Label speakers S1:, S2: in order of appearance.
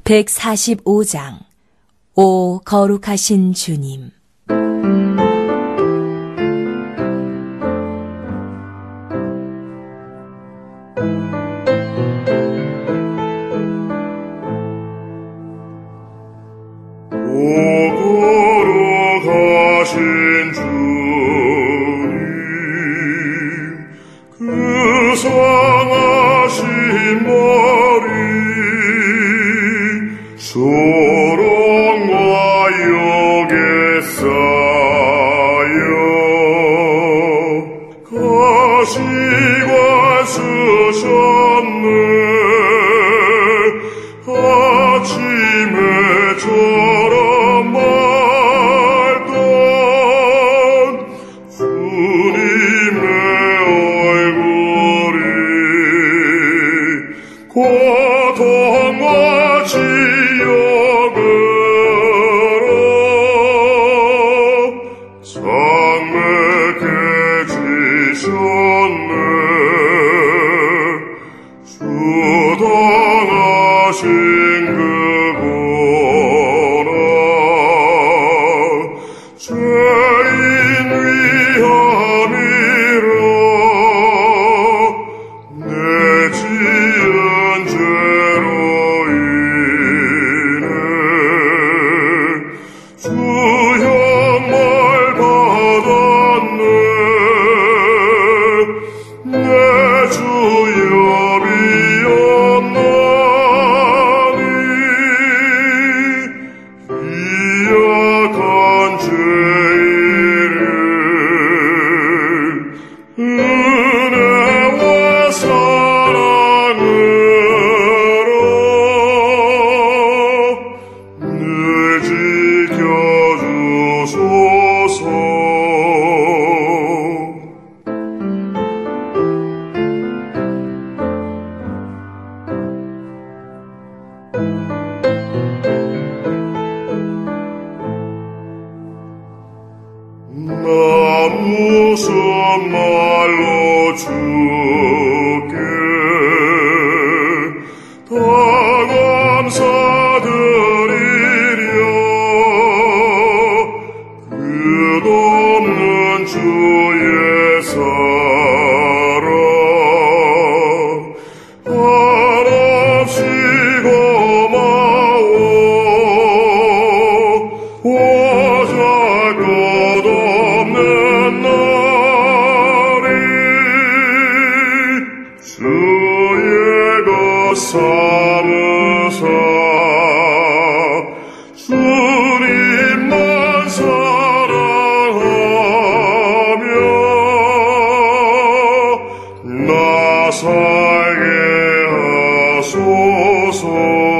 S1: 145장 오 거룩하신 주님.
S2: 오 거룩하신 주님, 그 상하신 머리 소롱과 욕에 쌓여 가시관 쓰셨네. 아침에 저런 말던 주님의 얼굴이 고통과 지옥으로 상맥해 지셨네. 주 당하신 그보라 죄인 위함이라. 내 지은 죄로 인해 주 형벌 받았네. 내 주 여비 없나니 이약한 죄인을 은혜와 사랑으로 늘 지켜주소서. 나 무슨 말로 주께 다 감사드리랴. 끝없는 주의 사랑 한없이 고마워. 오직 끝없는 날이 주의 것 삼으사 주님만 사랑하며 나 살게 하소서.